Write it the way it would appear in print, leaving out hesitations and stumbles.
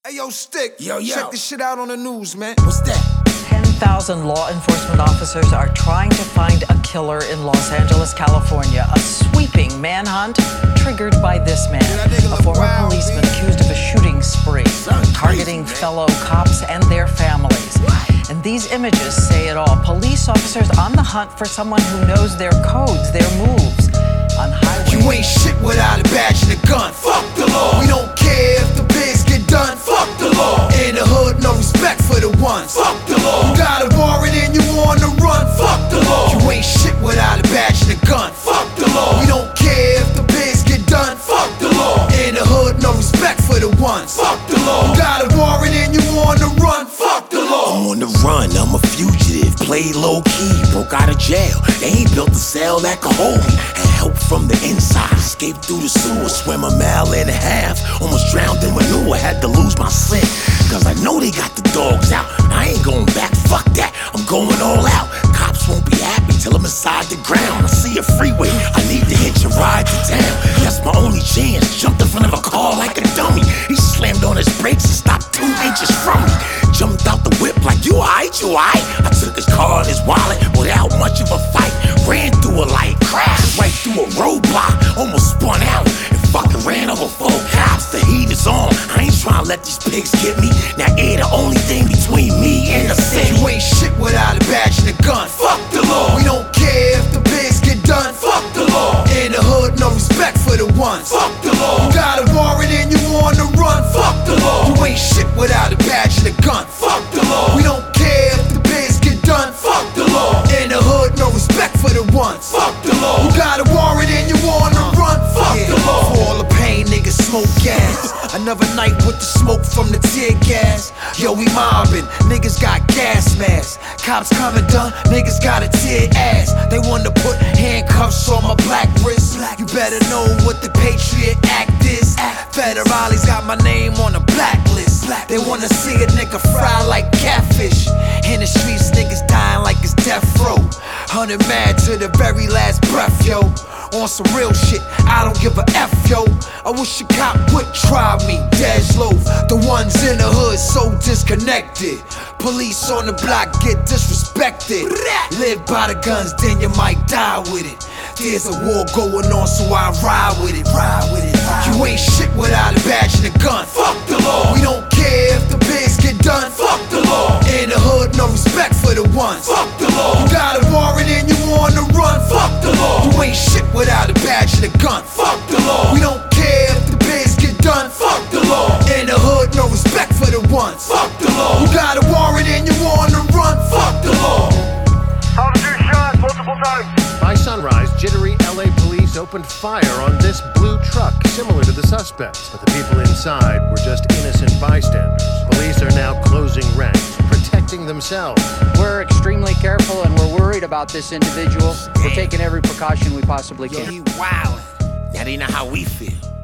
Hey, yo, Stick. Yo. Check this shit out on the news, man. What's that? 10,000 law enforcement officers are trying to find a killer in Los Angeles, California. A sweeping manhunt triggered by this man, a former policeman accused of a shooting spree, targeting fellow cops and their families. And these images say it all. Police officers on the hunt for someone who knows their codes, their moves on highways. You ain't shit without a badge and a gun. Fuck the law. We don't care if the bids get done. Fuck the law. In the hood, no respect for the ones. Fuck the law. You got a warrant and you on the run. Fuck the law. You ain't shit without a badge and a gun. Fuck the law. We don't care if the bids get done. Fuck the law. In the hood, no respect for the ones. Fuck the law. You got a warrant and you on the run. Fuck the law. I'm on the run, I'm a fugitive. Played low key, broke out of jail. They ain't built a cell that could hold me. Had help from the inside. Escaped through the sewer, swam a mile and a half. Almost drowned in manure, had to lose my scent. Cause I know they got the dogs out. I ain't going back, fuck that. I'm going all out. Cops won't be happy till I'm inside the ground. I see a freeway, I need to hitch a ride to town. That's my only chance. Jumped in front of a car like a dummy. He slammed on his brakes and stopped 2 inches from me. Jumped out the whip like, you alright, you alright? I took his car and his wallet without much of a fight. Ran through a light, crashed right through a roadblock. Almost spun out and fucking ran over 4 cops. The heat is on, I ain't trying to let these pigs get me. Now air the only thing between me and the city. You ain't shit without a badge and a gun. Fuck the law. We don't care if the bids get done. Fuck the law. In the hood, no respect for the ones. Fuck the law. You got a warrant and you on the run. Fuck the law. You ain't shit without a badge and a gun. Fuck the law. We don't care if the bids get done. Fuck the law. In the hood, no respect for the ones. Fuck the law. You got a warrant and you on the run. Fuck the law. For all the pain, niggas smoke gas. Another night with the smoke from the tear gas. Yo, we mobbing, niggas got gas masks. Cops coming done, niggas got a tear ass. They wanna put handcuffs on my black wrist. You better know what the Patriot Act is. Federales got my name on the blacklist. They wanna see a nigga fry like catfish. In the streets, niggas dying like it's death row. 100 mad to the very last breath, yo. On some real shit, I don't give a F, yo. I wish a cop would try me, Dej Loaf. The ones in the hood so disconnected. Police on the block get disrespected. Live by the guns, then you might die with it. There's a war going on, so I ride with it. You ain't shit without a badge and a gun. Fuck the law. We don't care if the bids get done. Fuck the law. In the hood, no respect for the ones. Fuck the law. You got a warrant and you on the run. Fuck the law. You ain't shit without a badge and a gun. Fuck the law. We don't care if the bids get done. Fuck the law. In the hood, no respect for the ones. Fuck the law. You got a warrant and you on the run. Fuck the law. Officer shot multiple times. By sunrise, jittery LA police opened fire on this blue truck similar to the suspects, but the people inside were just innocent bystanders. Police are now closing ranks, protecting themselves. We're extremely careful and we're worried about this individual. We're taking every precaution we possibly Yo, can. he wildin'. Now they know how we feel.